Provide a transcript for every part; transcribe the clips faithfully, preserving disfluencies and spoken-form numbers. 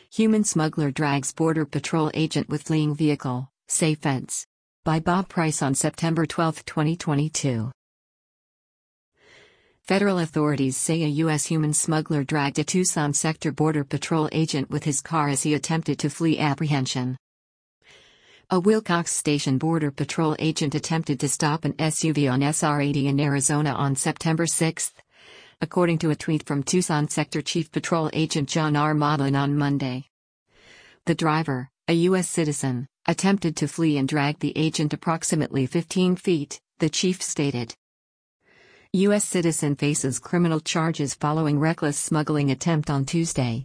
Human smuggler drags Border Patrol agent with fleeing vehicle, say feds. By Bob Price on September twelfth, twenty twenty-two. Federal authorities say a U S human smuggler dragged a Tucson sector Border Patrol agent with his car as he attempted to flee apprehension. A Wilcox Station Border Patrol agent attempted to stop an S U V on S R eighty in Arizona on September sixth, according to a tweet from Tucson Sector Chief Patrol Agent John R. Maudlin on Monday. The driver, a U S citizen, attempted to flee and dragged the agent approximately fifteen feet, the chief stated. U S citizen faces criminal charges following reckless smuggling attempt on Tuesday.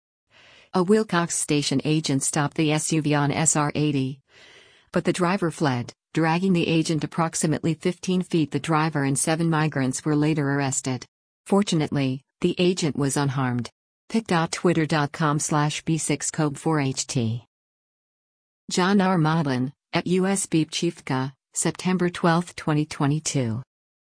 A Wilcox Station agent stopped the S U V on S R eighty, but the driver fled, dragging the agent approximately fifteen feet. The driver and seven migrants were later arrested. Fortunately, the agent was unharmed. pic dot twitter dot com slash B six Cobe four H T. John R. Maudlin, at U S Beep Chiefka, September twelfth, twenty twenty-two.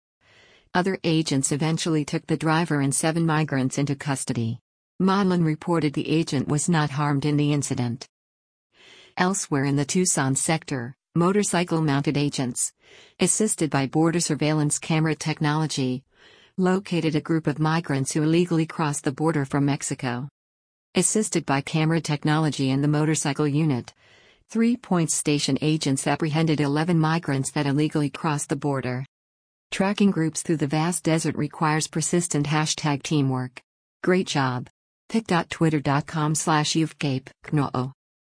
Other agents eventually took the driver and seven migrants into custody. Maudlin reported the agent was not harmed in the incident. Elsewhere in the Tucson sector, motorcycle-mounted agents, assisted by border surveillance camera technology, located a group of migrants who illegally crossed the border from Mexico. Assisted by camera technology and the motorcycle unit, Three Points Station agents apprehended eleven migrants that illegally crossed the border. Tracking groups through the vast desert requires persistent hashtag teamwork. Great job. pic dot twitter dot com slash Yuvcape, Knoo.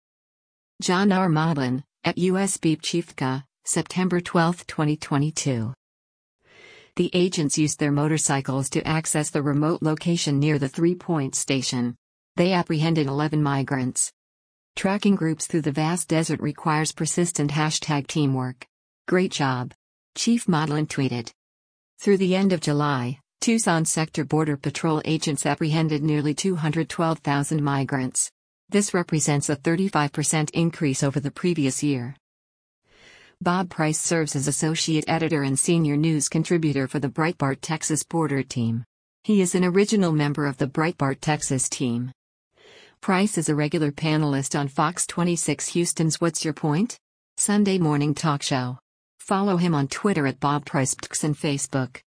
John R. Maudlin, at U S Beep Chiefka, September twelfth, twenty twenty-two. The agents used their motorcycles to access the remote location near the Three Points Station. They apprehended eleven migrants. Tracking groups through the vast desert requires persistent hashtag teamwork. Great job. Chief Maudlin tweeted. Through the end of July, Tucson Sector Border Patrol agents apprehended nearly two hundred twelve thousand migrants. This represents a thirty-five percent increase over the previous year. Bob Price serves as associate editor and senior news contributor for the Breitbart Texas Border Team. He is an original member of the Breitbart Texas team. Price is a regular panelist on Fox twenty-six Houston's What's Your Point? Sunday morning talk show. Follow him on Twitter at Bob Price and Facebook.